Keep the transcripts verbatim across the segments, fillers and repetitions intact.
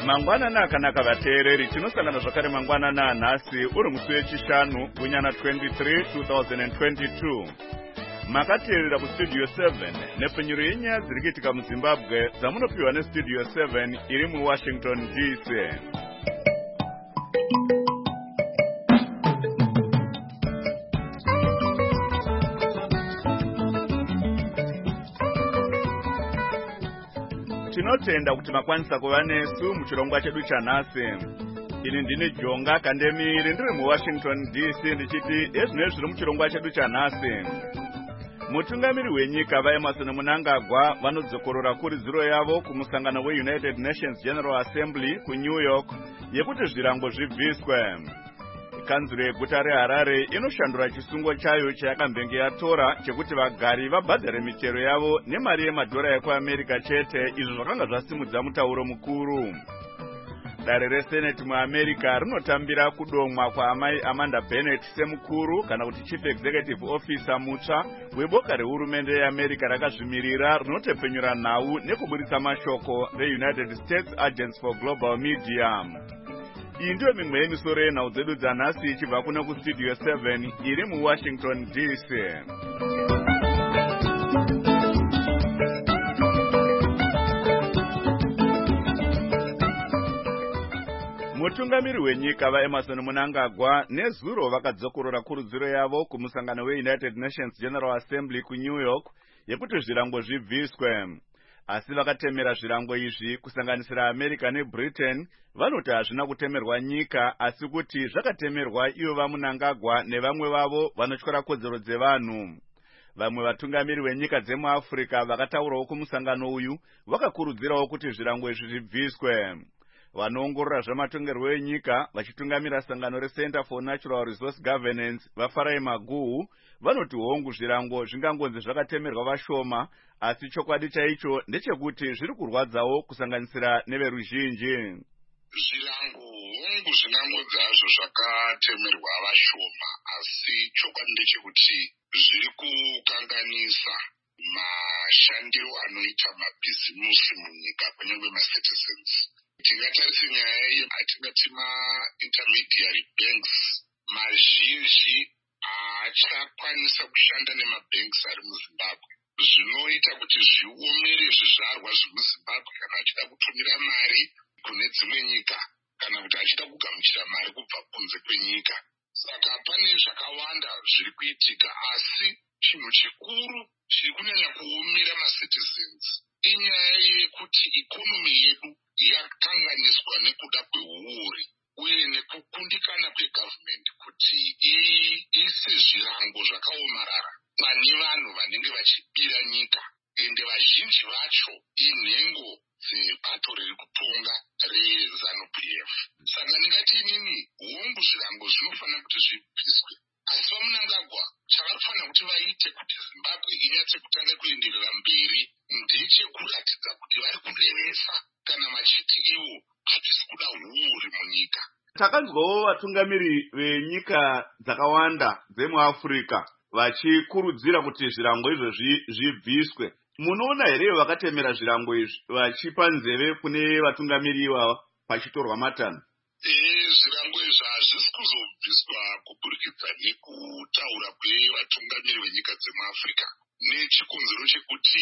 Mangwanana akanaka vateereri, tinosangana zvakare mangwanana nhasi uri musi wechishanu gunyana twenty-three twenty twenty-two. Makateerera kustudio seven nepfenyuro yenyaya dziri kuitika muZimbabwe dzamunopiwa nestudio seven iri muWashington D C. Tinotenda kuti makwanisa kuva nesu muchirongwa chedu chanhasi. Ini ndini Jonga Kandemiri ndiri muWashington D C ndichiti ezvinezvi zviri muchirongwa chedu chanhasi. Mutungamiri wenyika vaEmmerson Mnangagwa vanodzokorora kuridziro yavo kumusangano weUnited Nations General Assembly kuNew York yekuti zvirango zvibviswe. Kanzuro yeguta reHarare inoshandura chisungo chayo chayakambenge yatora chekuti vagari vabhadhare michero yavo nemari yemadhora ekuAmerica chete, izvo zvakanga zvasimudza mutauro mukuru. Dare reSenate muAmerica rinotambira kudomwa kwaamai Amanda Bennett semukuru kana kuti Chief Executive Officer mutsva weboka rehurumende yeAmerica rakazvimirira rinotepfenyura nhau nekuburitsa mashoko reUnited States Agency for Global Media. Iyi ndiyo mimwe yemisoro yenhau dzedu dzanhasi ichibva kuno kustudio seven iri muWashington D C. Mutungamiri wenyika vaEmmerson Mnangagwa nezuro vakadzokorora kurudziro yavo kumusangano weUnited Nations General Assembly kuNew York yekuti zvirango zvibviswe. Asi vakatemera zvirango izvi kusanganisira America neBritain vanoti hazvina kutemerwa nyika asi kuti zvakatemerwa ivo vaMnangagwa nevamwe vavo vanotyora kodzero dzevanhu. Vamwe vatungamiri venyika dzemuAfrica vakataurawo kumusangano uyu vakakurudzirawo kuti zvirango izvi zvibviswe. Vanoongorora zvamatongerwo enyika vachitungamira sangano reCenter for Natural Resource Governance vaFarai Maguhu vanoti hongu zvirango zvingangonzi zvakatemerwa vashoma, asi chokwadi chaicho ndechekuti zviri kurwadzawo kusanganisira neveruzhinji. Zvirango hongu zvingangonzi hazvo zvakatemerwa vashoma, asi chokwadi ndechekuti zviri kukanganisa mashandiro anoita mabhizimusi munyika kunyangwe macitizens. Tingatarisa nyaya yatingati ma-intermediary banks mazhinji haachakwanisa kushanda nemabanks ari muZimbabwe, zvinoita kuti zviomere zvizvarwa zvemuZimbabwe kana achida kutumira mari kune dzimwe nyika kana kuti achida kugamuchira mari kubva kunze kwenyika. Saka pane zvakawanda zviri kuitika, asi chinhu chikuru chiri kunyanya kuomera macitizens inyaya yekuti ikonomi yedu yakanganiswa nekuda kwehuori uye nekukundikana kwegavhumende kuti iise zvirango zvakaomarara pane vanhu vanenge vachibira nyika, ende vazhinji vacho inhengo dzebato riri kutonga reZANU-P F. Saka ndingati inini hongu zvirango zvinofanira kuti zvibviswe, asi vaMnangagwa chavanofanira kuti vaite kuti Zimbabwe inyatse kutanga kuenderera mberi ndechekuratidza kuti vari kurevesa kana vachiti ivo havisi kuda huori munyika. Takanzwawo vatungamiri venyika dzakawanda dzemuAfrica vachikurudzira kuti zvirango izvozvi zvibviswe. Munoona here vakatemera zvirango izvi vachipa nzeve kune vatungamiri ivava pachitorwa matanho? Eh, zvirango izvi hazvisi kuzobviswa kuburikidza nekutaura kwevatungamiri venyika dzemuAfrica, nechikonzero chekuti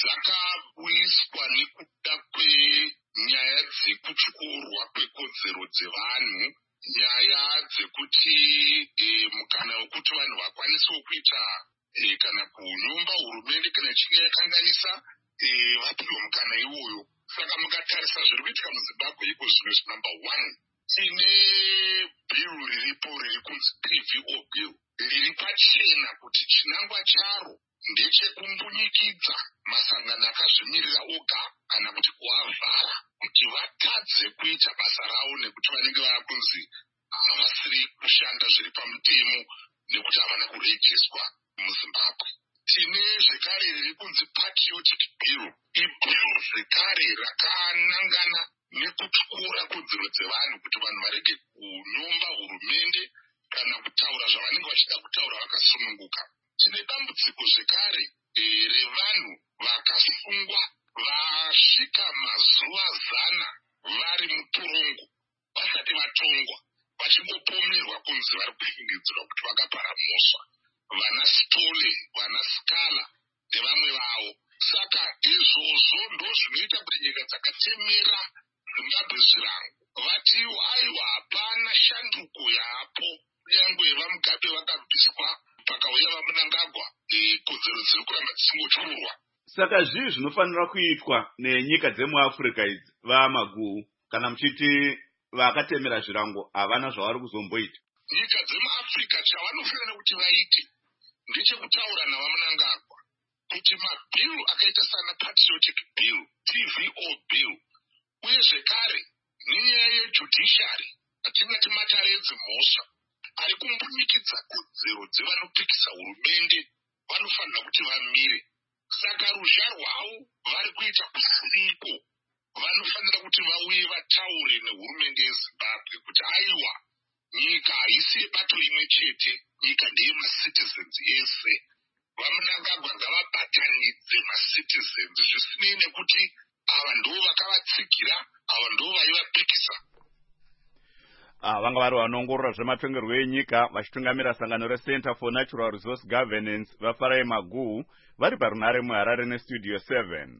zvakauyiswa nekuda kwenyaya dzekutyorwa kwekodzero dzevanhu, nyaya dzekuti e, mukana wekuti vanhu vakwanisewo kuita e, kana kunyomba hurumende kana ichinge yakanganisa e, vapiwa mukana iwoyo. Saka mukatarisa zviri kuitika muZimbabwe iko zvino number one, tine bhiru riripo riri kunzi P V O bill riri pachena kuti chinangwa charo ndechekumbunyikidzwa masangano akazvimirira oga kana kuti kuavhara kuti vatadze kuita basa ravo nekuti vanenge vakunzi havasiri kushanda zviri pamutemo nekuti havana kurejiswa muZimbabwe. Tine zvekare riri kunzi patriotic bill, ibhiru zvekare rakanangana nekutyora kodzero dzevanhu kuti vanhu varege kunyomba hurumende kana kutaura zvavanenge vachida kutaura vakasununguka. Tine dambudziko zvekare e, revanhu vakasungwa vasvika mazuva zana vari mutorongo vasati vatongwa vachingopomerwa kunzi vari kufungidzirwa kuti vakapara mhosva, vana Stole, vana Scala nevamwe vavo. Saka izvozvo ndo zvinoita kuti nyika dzakatemera Zimbabwe zvirango vatiwo aiwa hapana shanduko yapo, kunyangwe vaMugabe vakabviswa pakauya vaMnangagwa, kodzero dziri kuramba dzisingotyurwa. Saka zvii zvinofanira kuitwa nenyika dzemuAfrica idzi vaMaguhu kana muchiti vakatemera zvirango havana zvavari kuzomboita? Nyika dzemuAfrica chavanofanira kuti vaite ndechekutaura navaMnangagwa kuti mabhiru akaita sana patriotic bill, T V O bill, uye zvekare nenyaya yejudiciary atingati mataredzi mhosva ari kumbunyikidza kodzero dzevanopikisa hurumende, vanofanira kuti vamire. Saka ruzha rwavo vari kuita kusiriko, vanofanira kuti vauye vataure nehurumende yeZimbabwe kuti aiwa, nyika haisi yebato imwe chete, nyika ndeye macitizens ese. VaMnangagwa ngavabatanidze macitizens zvisinei nekuti ava ndo vakavatsigira, ava ndo vaivapikisa. Ah, vanga vari vanoongorora zvematongerwo enyika vachitungamira sangano reCenter for Natural Resource Governance vaFarai Maguhu vari parunare muHarare neStudio seven.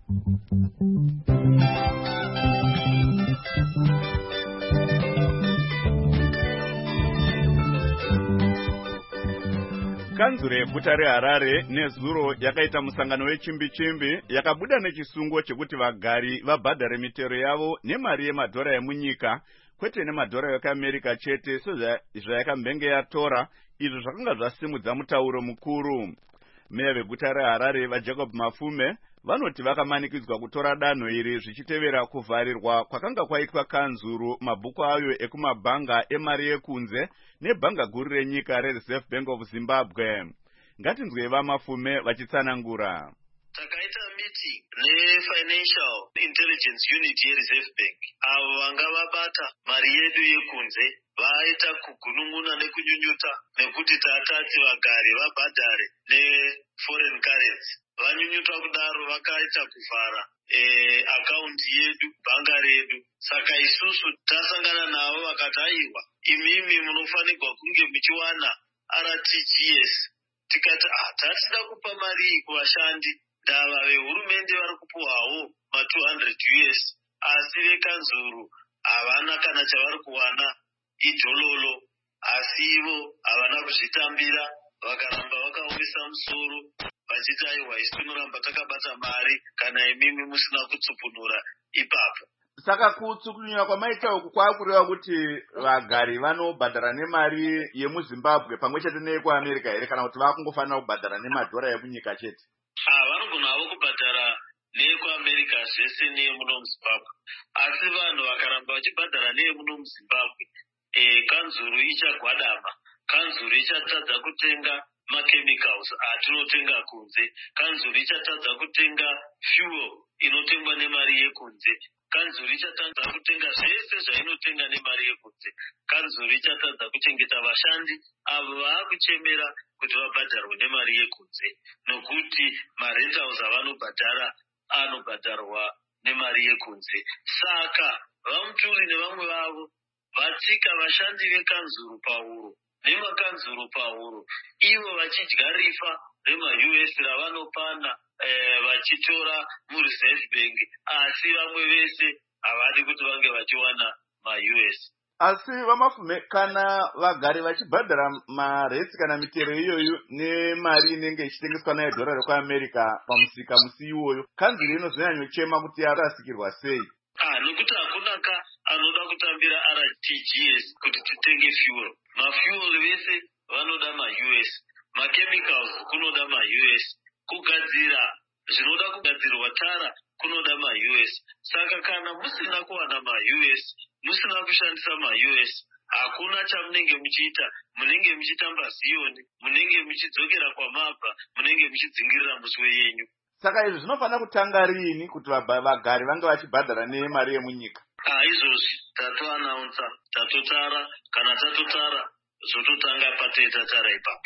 Kanzuro yeguta reHarare nezuro yakaita musangano wechimbi-chimbi yakabuda nechisungo chekuti vagari vabhadhare mitero yavo nemari yemadhora emunyika kwete nemadhora ekuAmerica chete sezvayakambenge yatora, izvo zvakanga zvasimudza mutauro mukuru. Meya veguta reHarare vaJacob Mafume vanoti vakamanikidzwa kutora danho iri zvichitevera kuvharirwa kwakanga kwaitwa kanzuro mabhuku ayo ekumabhanga emari yekunze nebhanga guru renyika reReserve Bank of Zimbabwe. Ngatinzwei vaMafume vachitsanangura. Takaita meeting neFinancial Intelligence Unit yeReserve Bank, avo vanga vabata mari yedu yekunze vaita kugunun'una nekunyunyuta nekuti tatati vagari vabhadhare neforeign currency. Vanyunyuta kudaro vakaita kuvhara e, akaunti yedu, bhanga redu. Saka isusu tasangana navo vakati aiwa, imimi munofanirwa kunge muchiwana R T G S. Tikati ah, tasida kupa mari iyi kuvashandi, ndava vehurumende vari kupuwawo ma two hundred U S, asi vekanzuru havana kana chavari kuwana, idhololo, asi ivo havana kuzvitambira, vakaramba vakaomesa musoro vachiti aiwa isu tinoramba takabata mari kana imimi musina kutsupunura ipapo. Saka kutsukunywa kwamaita uku kwakureva kuti vagari vanobhadhara nemari yemuZimbabwe pamwe chete neyekuAmerica here, kana kuti vakungofanira kubhadhara nemadhora emunyika chete? Ah, vanogona havo kubhadhara neyekuAmerica zvese neyemuno muZimbabwe, asi vanhu vakaramba vachibhadhara neyemuno muZimbabwe, eh, kanzuru ichagwadama, kanzuru ichatadza kutenga machemicals atinotenga kunze, kanzuru ichatadza kutenga fuel inotengwa nemari yekunze, kanzuru ichatadza kutenga zvese zvainotenga nemari yekunze, kanzuru ichatadza kuchengeta vashandi avo vaakuchemera kuti vabhadharwe nemari yekunze, nokuti marentals avanobhadhara anobhadharwa nemari yekunze. Saka vaMutuli nevamwe vavo vatsika vashandi vekanzuru pahuro nemakanzuru pahuro, ivo vachidya rifa rema-U S ravanopana eh, vachitora muReserve Bank, asi vamwe vese havadi kuti vange vachiwana ma-U S. Asi vaMafume, kana vagari vachibhadhara maretsi kana mitero iyoyo nemari inenge ichitengeswa nayo dhora rekuAmerica pamusika musi iwoyo, kanzuro inozonyanyochema kuti yarasikirwa sei? Ah, nokuti hakuna ka anoda kutambira R T G S kuti titenge fuel. Mafuel vese vanoda ma-U S, machemicals kunoda ma-U S, kugadzira zvinoda kugadzirwa tara kunoda ma-U S. Saka kana musina kuwana ma-U S, musina kushandisa ma-U S, hakuna chamunenge muchiita, munenge muchitamba Zioni, munenge muchidzokera kwamabva, munenge muchidzingirira muswe yenyu. Saka izvi zvinofanira kutanga rini kuti vagari vange vachibhadhara nemari yemunyika? Ah, izvozvi tatoanaunsa, tatotara, kana tatotara zvototanga pateta tara ipapo.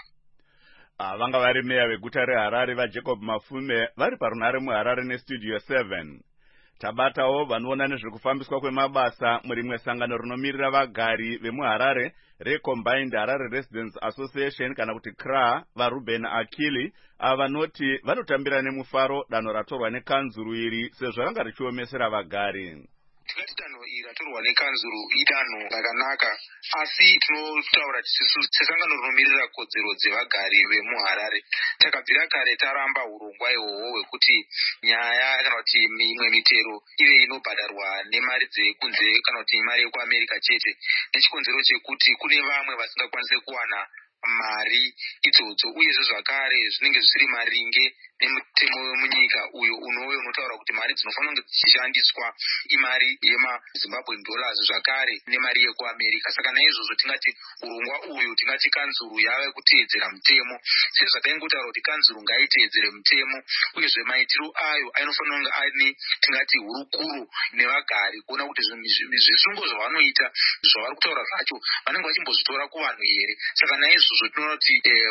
Ah, vanga vari meya veguta reHarare vaJacob Mafume vari parunare muHarare neStudio seven. Tabatawo vanoona nezvekufambiswa kwemabasa murimwe sangano rinomirira vagari vemuHarare reCombined Harare Residents Association kana kuti C R A vaRuben Akili ava vanoti vanotambira nemufaro danho ratorwa nekanzuru iri sezvo ranga richiomesera vagari. Tikati danho iri ratorwa nekanzuru idanho rakanaka, asi tinotaura sesangano rinomirira kodzero dzevagari vemuHarare takabvira kare taramba urongwa ihwohwo hwekuti nyaya kana kuti mimwe mitero ive inobhadharwa nemari dzekunze kana kuti mari yekuAmerica chete, nechikonzero chekuti kune vamwe vasingakwanise kuwana mari idzodzo, uyezve zvakare zvinenge zvisiri maringe nemutemo wemunyika uyo unouyo unotaura kuti mari dzinofanira kunge dzichishandiswa imari yemaZimbabwean dollars zvakare nemari yekuAmerica. Saka naizvozvo tingati urongwa uyu tingati kanzuru yave kuteedzera mutemo, sezvakaingotaura kuti kanzuru ngaiteedzere mutemo, uyezve maitiro ayo anofanira kunge ane tingati hurukuro nevagari kuona kuti zvisungo zvavanoita zvavari kutaura zvacho vanenge vachimbozvitora kuvanhu here. Saka naizvozvo tinoona kuti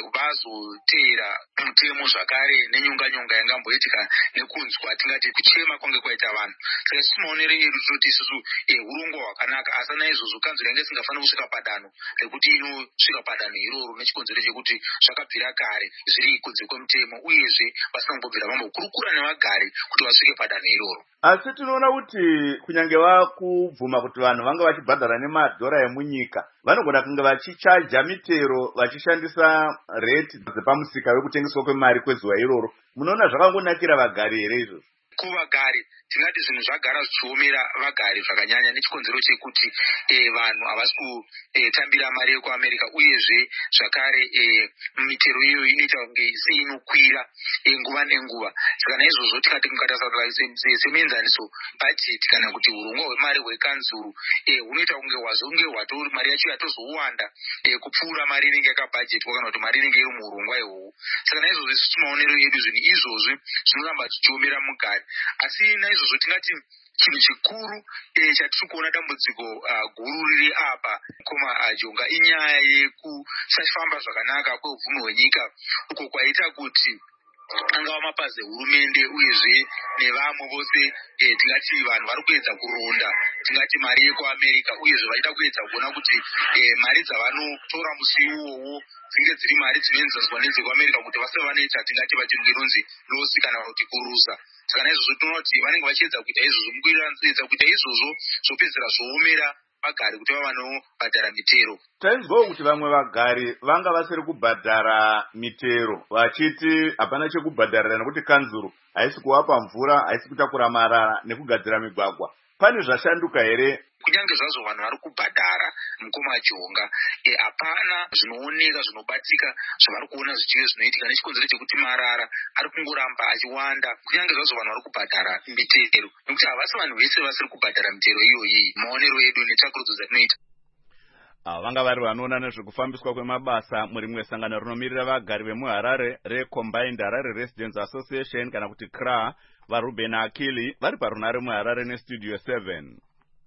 vazoteera mutemo zvakare nenyonganyonga yangamboitika nekunzwa tingati kuchema kwange kwaita vanhu. Saka timaonero edu tinoti isusu urongwa hwakanaka, asi naizvozvo kanzuru yange isingafaniri kusvika padanho rekuti inosvika padanho iroro nechikonzero chekuti zvakabvira kare zviri kunze kwemutemo, uyezve vasina kumbobvira vambokurukura nevagari kuti vasvike padanho iroro. Asi tinoona kuti kunyange vakubvuma kuti vanhu vanga vachibhadhara nemadhora emunyika, vanogona kunge vachichaja mitero vachishandisa rate dzepamusika wekutengeswa kwemari kwezuva iroro. Munoona zvakangonakira vagari here izvozvo? Kuvagari tingati zvinhu zvagara zvichiomera vagari zvakanyanya nechikonzero chekuti e, vanhu havasi kutambira mari yekuAmerica, uyezve zvakare e, mitero iyoyo inoita kunge seinokwira e, nguva nenguva. Saka naizvozvo tikati mukatarisa semuenzaniso bajeti kana kuti urongwa hwemari hwekanzuru e, unoita kunge wazonge hwatori mari yacho yatozowanda e, kupfuura mari inenge yakabhajetwa kana kuti mari inenge iri muurongwa ihwohwo. Saka naizvozvo isu timaonero edu zvinhu izvozvi zvinoramba zvichiomera mugari, asi naizvozvo tingati chinhu chikuru e, chatiri kuona dambudziko uh, guru riri apa mukoma ajonga inyaya yekusafamba zvakanaka kweupfumi hwenyika, uko kwaita kuti angava mapazi ehurumende uyezve nevamwe vose e, tingati vanhu vari kuedza kuronda tingati mari yekuAmerica, uyezve vaida kuedza kuona kuti e, mari dzavanotora musi iwowo dzinge dziri mari dzinoenzaswa nedzekuAmerica kuti vase vanoita tingati vachirungu inonzi losi kana kuti kurusa. Saka naizvozvo tinoona kuti vanenge vachiedza kuita izvozvo, mukuedza kuita izvozvo zvopedzera zvoomera vagari kuti vavanobhadhara mitero. Taizwawo kuti vamwe vagari vanga vasiri kubhadhara mitero vachiti hapana chekubhadharira nekuti kanzuru haisi kuvapa mvura, haisi kutakura marara nekugadzira migwagwa. Pane zvashanduka here? Kunyange zvazvo vanhu vari kubhadhara mukoma jonga hapana e, zvinooneka zvinobatika zvavari kuona zvichive zvinoitika nechikonzero chekuti marara ari kungoramba achiwanda. Kunyange zvazvo vanhu vari kubhadhara mitero, nekuti havasi vanhu vese vasiri kubhadhara mitero iyoyi. Maonero edu netsvakurudzo dzatinoita vanga vari vanoona nezvekufambiswa kwemabasa murimwe sangano rinomirira vagari vemuHarare reCombined Harare Residents Association kana kuti C R A vaRuben Akili vari parunare muHarare nestudio seven.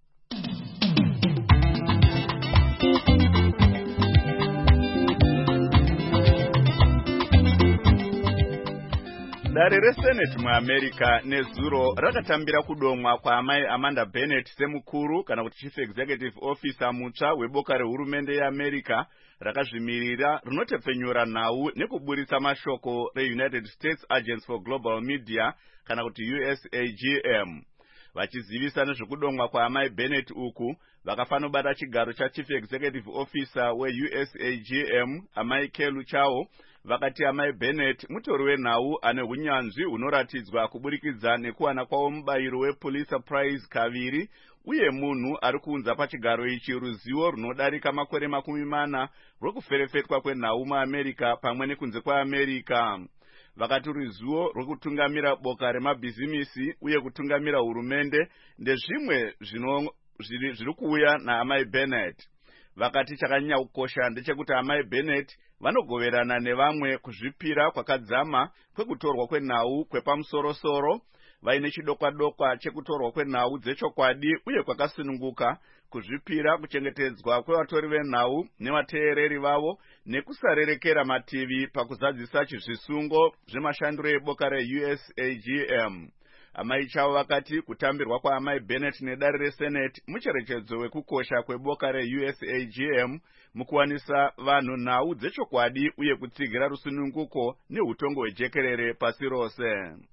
Dare reSenate muAmerica nezuro rakatambira kudomwa kwaamai Amanda Bennett semukuru kana kuti Chief Executive Officer mutsva weboka rehurumende yeAmerica rakazvimirira rinotepfenyura nhau nekuburitsa mashoko reUnited States Agency for Global Media kana kuti U S A G M. Vachizivisa nezvekudomwa kwaamai Bennett uku vakafanobata chigaro chaChief Executive Officer weU S A G M amai Kelu Chao vakati amai Bennett mutori wenhau ane hunyanzvi hunoratidzwa kuburikidza nekuwana kwawo mubayiro wePulitzer Prize kaviri, uye munhu ari kuunza pachigaro ichi ruzivo runodarika makore makumi mana rwekuferefetwa kwenhau muAmerica pamwe nekunze kwaAmerica. Vakati ruzivo rwekutungamira boka remabhizimisi uye kutungamira hurumende ndezvimwe zviri kuuya naamai Bennett. Vakati chakanyanya kukosha ndechekuti amai Bennett vanogoverana nevamwe kuzvipira kwakadzama kwekutorwa kwenhau kwepamusoro-soro, vaine chidokwa-dokwa chekutorwa kwenhau dzechokwadi uye kwakasununguka, kuzvipira kuchengetedzwa kwevatori venhau nevateereri vavo, nekusarerekera mativi pakuzadzisa chizvisungo zvemashandiro eboka reU S A G M. Amai Chavo vakati kutambirwa kwaamai Bennett nedare reSenate mucherechedzo wekukosha kweboka reU S A G M mukuwanisa vanhu nhau dzechokwadi uye kutsigira rusununguko neutongo hwejekerere pasi rose.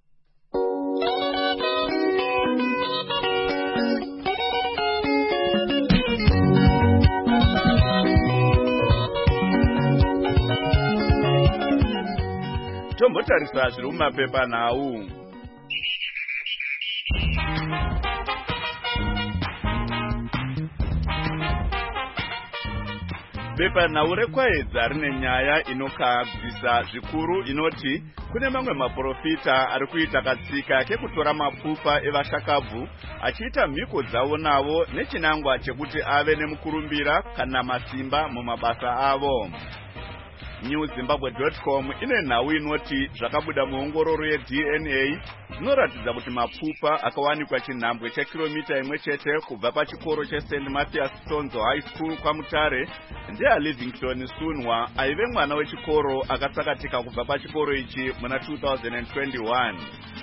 Tombotarisa zviri mumapepa nhau. Bepa nhau rekwaedza rine nyaya inokabvisa zvikuru inoti kune mamwe maprofita ari kuita katsika kekutora mapfupa evashakabvu achiita mhiko dzavo navo nechinangwa chekuti ave nemukurumbira kana masimba mumabasa avo. New Zimbabwe dot com ine nhau inoti zvakabuda muongororo ye D N A zvinoratidza kuti mapfupa akawanikwa chinhambwe chekilomita imwe chete kubva pachikoro cheSaint Mathias Sonzo High School kwaMutare ndeaLivingstone Sunwa aive mwana wechikoro akasakatika kubva pachikoro ichi muna two thousand twenty-one.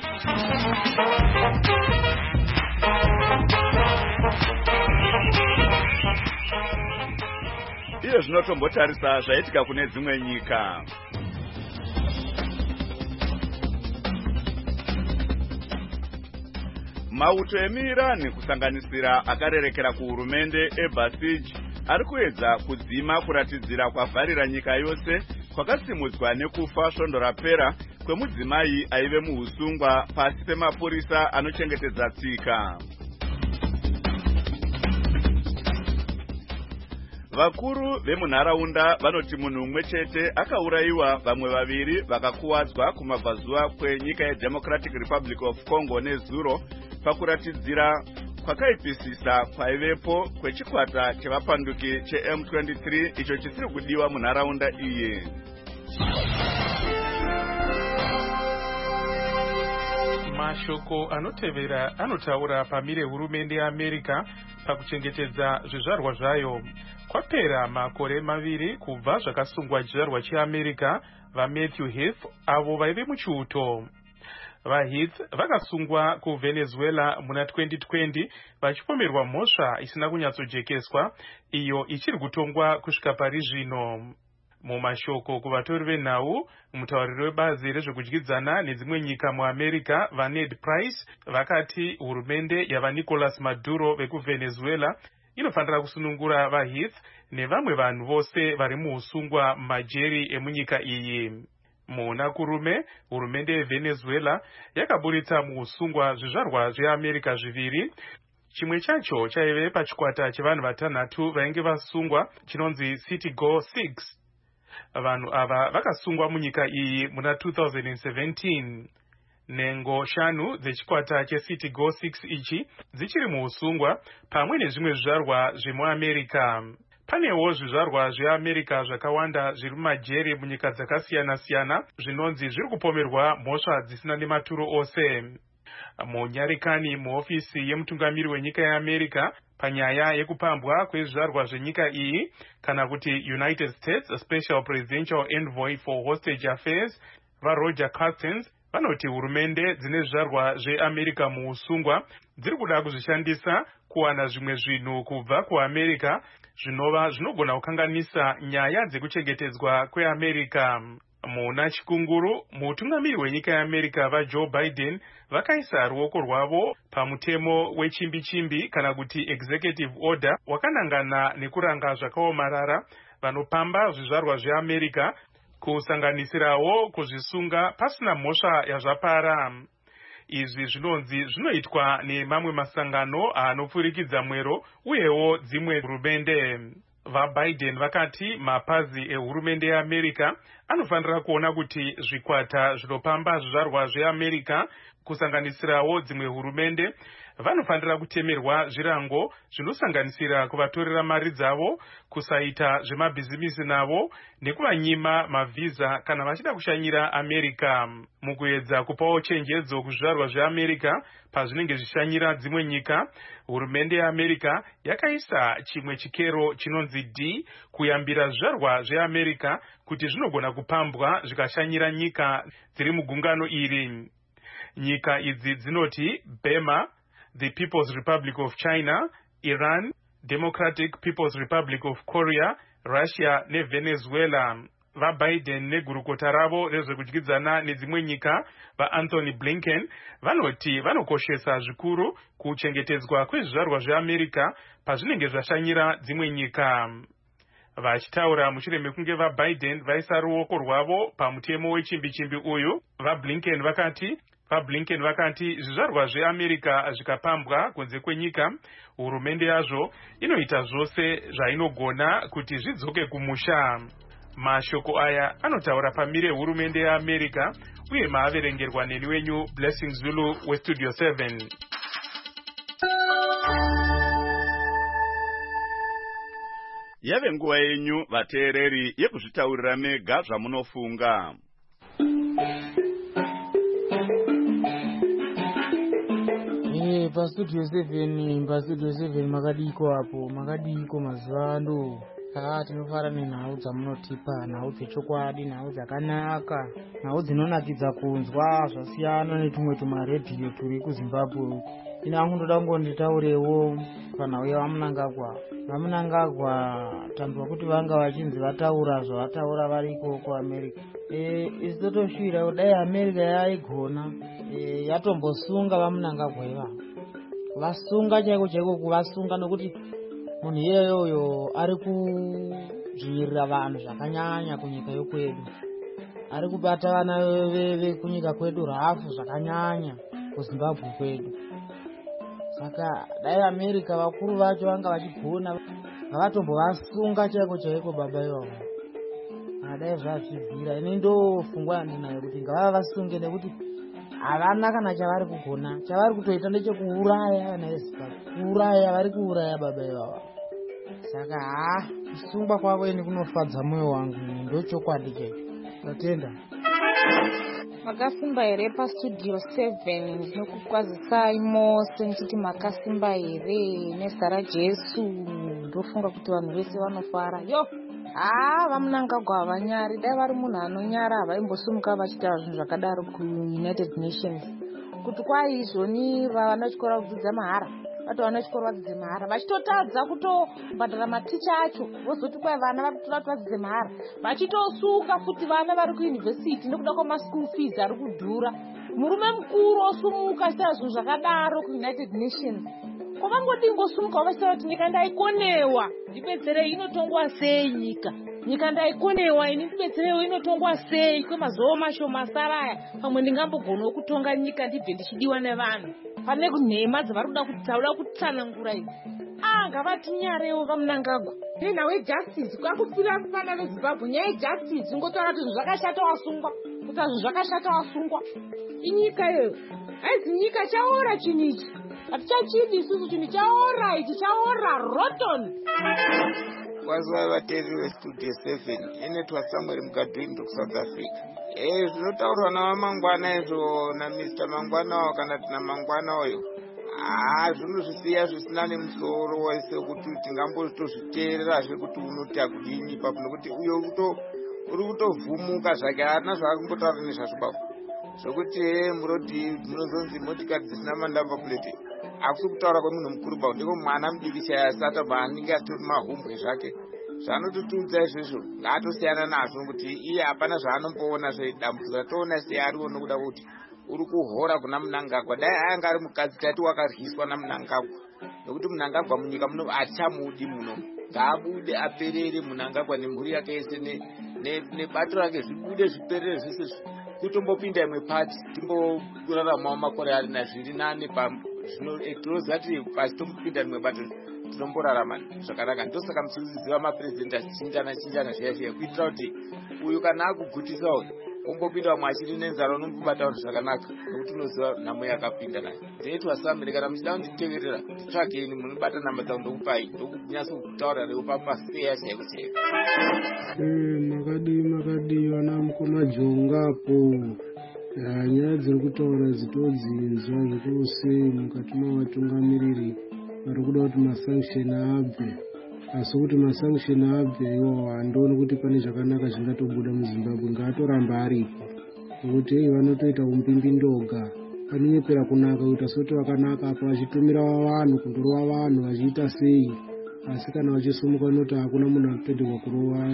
Iyo zvinotombotarisa zvaitika kune dzimwe nyika. Mauto emuIran kusanganisira akarerekera kuhurumende eBasij ari kuedza kudzima kuratidzira kwavharira nyika yose kwakasimudzwa nekufa svondo rapera kwemudzimai aive muhusungwa pasi pemapurisa anochengetedza tsika. Vakuru vemunharaunda vanoti munhu umwe chete akaurayiwa, vamwe vaviri vakakuwadzwa kumabvazuva kwenyika yeDemocratic Republic of Congo nezuro pakuratidzira kwakaipisisa kwaivepo kwechikwata chevapanduki cheM twenty-three icho chisiri kudiwa munharaunda iyi. Mashoko anotevera anotaura pamire hurumende yeAmerica pakuchengetedza zvizvarwa zvayo. Kwapera makore maviri kubva zvakasungwa chizvarwa cheAmerica vaMatthew Heath avo vaive muchiuto. VaHeath vakasungwa kuVenezuela muna twenty twenty vachipomerwa mhosva isina kunyatsojekeswa iyo ichiri kutongwa kusvika pari zvino. Mumashoko kuvatori venhau, mutauriri webazi rezvekudyidzana nedzimwe nyika muAmerica vaNed Price vakati hurumende yavaNicolas Maduro vekuVenezuela inofanira kusunungura vaHeath nevamwe vanhu vose vari muusungwa majeri emunyika iyi. Muna kurume, hurumende yeVenezuela yakaburitsa muusungwa zvizvarwa zveAmerica zviviri. Chimwe chacho chaive pachikwata chevanhu vatanhatu vainge vasungwa chinonzi Citigo six. Vanhu ava vakasungwa munyika iyi muna two thousand seventeen. Nengo shanu dzechikwata cheCitigo six ichi dzichiri muusungwa pamwe nezvimwe zvizvarwa zvemuAmerica. Panewo zvizvarwa zveAmerica zvakawanda zviri mumajeri munyika dzakasiyana-siyana zvinonzi zviri kupomerwa mhosva dzisina nematuro ose. Munyarikani muofisi yemutungamiri wenyika yeAmerica panyaya yekupambwa kwezvizvarwa zvenyika iyi kana kuti United States Special Presidential Envoy for Hostage Affairs vaRoger Carstens vanoti hurumende dzine zvizvarwa zveAmerica muusungwa dziri kuda kuzvishandisa kuwana zvimwe zvinhu kubva kuAmerica zvinova zvinogona kukanganisa nyaya dzekuchengetedzwa kweAmerica. Muna chikunguru, mutungamiri wenyika yeAmerica vaJoe Biden vakaisa ruoko rwavo pamutemo wechimbi-chimbi kana kuti executive order wakanangana nekuranga zvakaomarara vanopamba zvizvarwa zveAmerica kusanganisirawo kuzvisunga pasina mhosva yazvapara. Izvi zvinonzi zvinoitwa nemamwe masangano anopfurikidza mwero uyewo dzimwe hurumende. VaBiden vakati mapazi ehurumende yeAmerica anofanira kuona kuti zvikwata zvinopamba zvizvarwa zveAmerica kusanganisirawo dzimwe hurumende vanofanira kutemerwa zvirango zvinosanganisira kuvatorera mari dzavo, kusaita zvemabhizimisi navo nekuvanyima mavhiza kana vachida kushanyira America. Mukuedza kupawo chenjedzo kuzvizvarwa zveAmerica pazvinenge zvishanyira dzimwe nyika, hurumende yeAmerica yakaisa chimwe chikero chinonzi D kuyambira zvizvarwa zveAmerica kuti zvinogona kupambwa zvikashanyira nyika dziri mugungano iri. Nyika idzi dzinoti Burma, the People's Republic of China, Iran, Democratic People's Republic of Korea, Russia neVenezuela. VaBiden negurukota ravo rezvekudyidzana nedzimwe nyika vaAnthony Blinken vanoti vanokoshesa zvikuru kuchengetedzwa kwezvizvarwa zveAmerica pazvinenge zvashanyira dzimwe nyika. Vachitaura mushure mekunge vaBiden vaisa ruoko rwavo pamutemo wechimbi-chimbi uyu, vaBlinken vakati vaBlinken vakati zvizvarwa zveAmerica zvikapambwa kunze kwenyika, hurumende yazvo inoita zvose zvainogona kuti zvidzoke kumusha. Mashoko aya anotaura pamire hurumende yeAmerica uye maaverengerwa neni wenyu Blessing Zulu weStudio seven. Yave nguva yenyu vateereri yekuzvitaurira mega zvamunofunga. Eh, paStudio seven, paStudio seven makadiko hapo, makadiko mazuvano. Ah, tinofara nenhau dzamunotipa, nhau dzechokwadi, nhau dzakanaka, nhau dzinonakidza kunzwa, zvasiyana netumwe tumaredhiyo turi kuZimbabwe. Ina hangu ndoda kungonditaurewo panhau yevaMunangagwa. VaMunangagwa tambwa kuti vanga vachinzi vataura zvavataura variko kuAmerica. Eh, isi totoshuvira kudai America yaigona eh, yatombosunga vaMunangagwa ivavo. Vasunga chaiko chaiko kuvasunga nokuti munhu iyeyoyo ari kudzvirira vanhu zvakanyanya kunyika yokwedu, ari kubata vana vekunyika kwedu rafu zvakanyanya kuZimbabwe kwedu. Saka dai America vakuru vacho vanga vachigona vavatombovasunga chaiko chaiko baba ivavo. Dai zvazvibvira ini ndofungwa yandinayo kuti ngavava vasunge nekuti havana kana chavari kugona. Chavari kutoita ndechekuuraya vana veZimbabwe, kuuraya, vari kuuraya baba ivavo. Saka haa, kusungwa kwako ini kunofadza moyo wangu, ndochokwadi chaiko. Tatenda. Makasimba here paStudio seven, ndinokukwazisai mose ndichiti makasimba here nezita raJesu. Ndofunga kuti vanhu vese vanofara. Yo, haa, vaMunangagwa havanyari, dai vari munhu anonyara havaimbosumuka vachitaura zvinhu zvakadaro kuUnited Nations. Kuti kwaizvoni vana chikora kudzidza mahara, vato vana chikora vadzidze mahara, vachitotadza kutobhadhara maticha acho, vozoti kwai vana vari kuti vadzidze mahara, vachitosuka futi vana vari kuYunivhesiti nekuda kwamaschool fees ari kudhura. Murume mukuru osumuka achitaura zvinhu zvakadaro kuUnited Nations. Kwavangondingosumuka vachitaura kuti nyika ndaikonewa, ndibetserei, inotongwa sei nyika? Nyika ndaikonewa, ini ndibetsereiwo, inotongwa sei? Kwemazuva mashoma saraya, pamwe ndingambogonawo kutonga nyika ndibve ndichidiwa nevanhu. Pane nhema dzavari kuda kutaura kutsanangura idzi. Ah, ngavatinyarewo vaMunangagwa. Nenhau yejustice, kwakupfira vana veZimbabwe, nyaya yejustice, ngotaura kuti zvinhu zvakashata wasungwa, kuti zvinhu zvakashata wasungwa. Inyika iyoyo, haizi nyika chaora chinhu ichi. Hatichachidi isusu chinhu chaora ichi, chaora rotten. Kwazuva vateereri veStudio seven, inetwa Samuel Mugadwini kuSouth Africa. Eh, zvinotaurwa navamangwana izvo naMister Mangwana kana tina Mangwana oyo. Ah, zvinozvisiya zvisina nemusoro wese kuti tingambozviteerera zvekuti unoti akudini papo nokuti uyo kuto uri kutovhumuka zvake haana zvaakumbotaura nezvazvo baba. Zvokuti murodhi munozonzi motikari dzisina manamba plate. Akusi kutaura kwemunhu mukuru baba, ndiko mwana mudiki chayasata paanenge atori mahumbwe zvake. Zvaanototiudza izvozvo ngaatosiyana nazvo nokuti iye hapana zvaanomboona zvedambudziko ratoona seariwo nokuda kuti uri kuhora kuna Munangagwa. Dai anga ari mukadzi tati wakaryiswa naMunangagwa, nokuti Munangagwa munyika muno hatichamudi muno. Ngaabude aperere Munangagwa nemhuri yake yese nebato rake zvibude zviperere zvese, kutombopinda imwe pati timboraramawo makore ari nazviri nane tinoziva kuti pasi tombopinda imwe bato tinomborarama zvakanaka. Ndosaka muchiziva vamapurezidenti achichinjana chinjana zviya zviya kuitira kuti uyu kana akugutisawo ombopinda vamwe achiri nenzara unombobata vanhu zvakanaka nokuti unoziva nhamo yakapinda nayo. Ndinetwa Samuel, kana muchida kunditeverera nditsvageni, munobata nhamba dzangu ndokupai ndokunyatso kutaura rewo papaseya chaiko chaiko. Makadi makadi vana mukoma jongapo. Nyaya dziri kutaura dzitodzinzwa zvikuru sei mukati mavatungamiriri vari kuda kuti masanction abve. Asi kuti masanction abve iwawo handioni kuti pane zvakanaka zvingatobuda muZimbabwe. Ngaatoramba aripo nokuti hei vanotoita umbimbi ndoga. panonyepera kunaka kuita soti vakanaka apa vachitumira vanhu kundorova vanhu vachiita sei, asi kana vachisumuka noti hakuna munhu anotenderwa kurova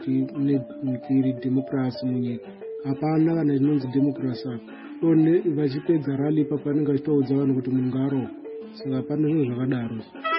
iri democracy munyika. Hapana kana chinonzi democracy apa one vachipedza rali pa panenge vachitoudza vanhu kuti munhu ngarohwe. Saka pane zvinhu zvakadaro.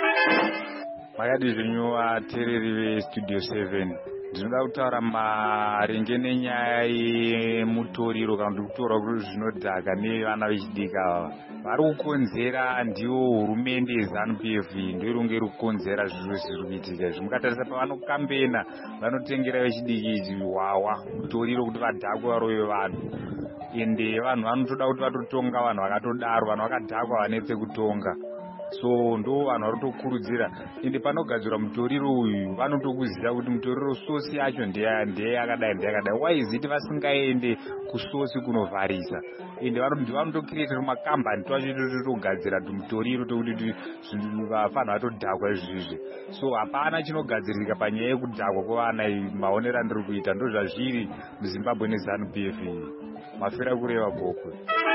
Makadi zvinyu vateereri vestudio seven, ndinoda kutaura maringe nenyaya yemutoriro kana kuti kutorwa zvinodhaka nevana vechidiki ava. Vari kukonzera ndiwo hurumende yeZANU P F ndio irunge iri kukonzera zviro zviri kuitika. Zvimukatarisa pavanokambena vanotengera vechidiki hwawa mutoriro kuti vadhakwe varove vanhu. Ende vanhu vanotoda kuti vatotonga vanhu vakatodaro, vanhu vakadhakwa vanetse kutonga. So ndo vanhu vari kutokurudzira. Ende panogadzirwa mutoriro uyu vanotokuziva kuti mutoriro sosi yacho ndeye yakadai ndeyakadai. Why is it vasingaende kusosi kunovharisa? Ende vanotokireta makambani twacho totogadzira mutoriro tokuti vafana vatodhakwa izvizvi. So hapana chinogadzirika panyaya yekudhakwa kwevana. Maonero andiri kuita ndo zvazviri muZimbabwe neZANU P F. Mafira kureva bhokwe.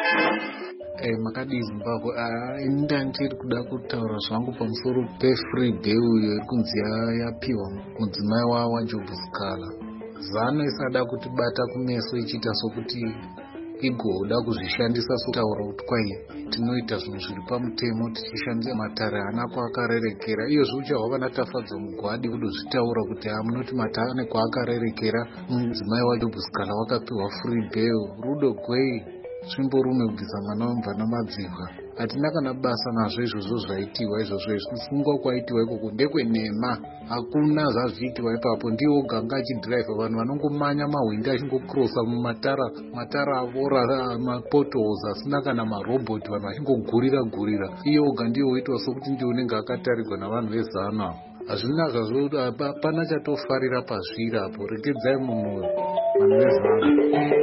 Eh, makadi Zimbabwe ini ndandiri kuda kutaura zvangu pamusoro pefree bill iyo kunzi yapiwa mudzimai waJob Sikala. ZANU isada kutibata kumeso ichiita sokuti igoda kuzvishandisa sotaura kuti kwai tinoita zvinhu zviri pamutemo tichishandisa matare ana kwaakarerekera. Iyozvo uchahwa vana tafadzwa mugwadi kudozvitaura kuti hamunoti matare kwaakarerekera mudzimai waJob Sikala wakapiwa free bill. Rudo gwei zvimborume kubvisa mwana wemvana madzivha. Hatina kana basa nazvo izvozvo zvaitiwa izvozvo. Kusungwa kwaitiwa ikoko ndekwenema. Hakuna zvazviitiwa ipapo. Ndiwo ganga achidhiraivha vanhu vanongomanya mahwindi achingokrosa mumatara matara avora mapotholes asina kana marobhoti, vanhu vachingogurira gurira. Iye oga ndiwo oitwa sokuti ndiwo unenge akatarirwa navanhu veZANU. Hazvina zvazvo, hapana chatofarira pazviri apo. Regedzai munhu vanhu veZANU.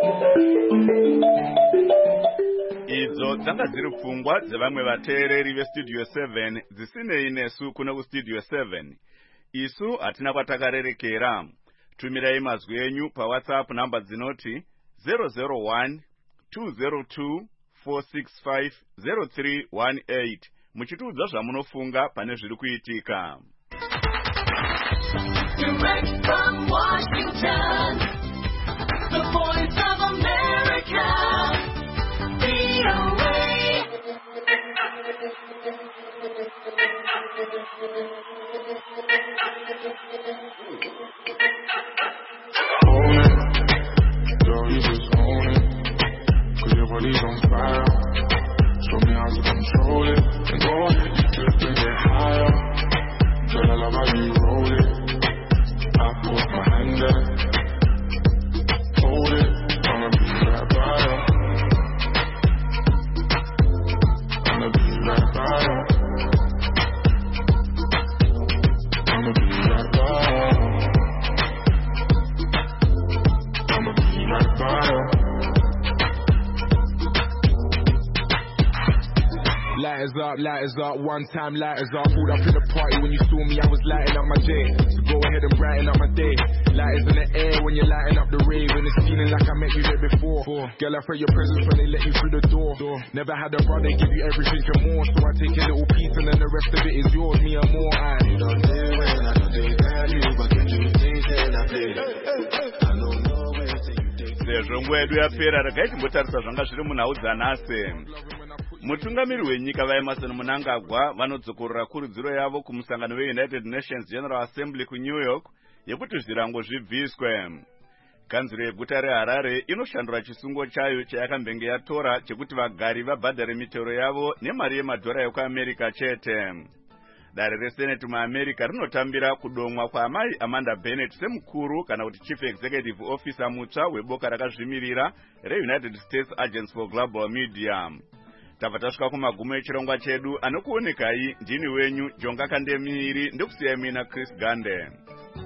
Idzo dzanga dziri pfungwa dzevamwe vateereri vestudio seven dzisinei nesu kuno kustudio seven. Isu hatina kwatakarerekera. Tumirai mazwi enyu paWhatsApp namba dzinoti zero zero one two zero two four six five zero three one eight muchitiudza zvamunofunga pane zviri kuitika. Direct from Washington, the voice of America, V O A. Own it, girl, you just own it, cause your body's on fire. Show me how to control it, and go ahead, you flip and get higher. Girl, I love how you roll it, I put my hand there, hold it, I'ma be right by you, I'ma be right by you, I'ma be right by you, I'ma be right by you. Lighters up, lighters up, one time lighters up. Pulled up in the party when you saw me, I was lighting up my J. So go ahead and brighten up my day. Lighters in the air when you're lighting up the rave, and it's feeling like I met you there before. Girl, I felt your presence when they let you through the door. Never had a brother give you everything and more, so I take a little piece and then the rest of it is yours, me and more. I you don't do it, I don't take value, but can do things that I play. I don't know where you take. Sezvo nguva yedu yapera, regai timbotarisa zvanga zviri munhau dzanhasi. Mutungamiri wenyika vaEmmerson Mnangagwa vanodzokorera kurudziro yavo kumusangano weUnited Nations General Assembly kuNew York yekuti zvirango zvibviswe. Kanzuro yeguta reHarare inoshandura chisungo chayo chayakambenge yatora chekuti vagari vabhadhare mitero yavo nemari yemadhora ekuAmerica chete. Dare reSenate muAmerica rinotambira kudomwa kwaamai Amanda Bennett semukuru kana kuti Chief Executive Officer mutsva weboka rakazvimirira reUnited States Agency for Global Media. Tabva tasvika kumagumo echirongwa chedu, anokuonekai ndini wenyu Jonga Kandemiri, ndokusiyai mina Chris Gande.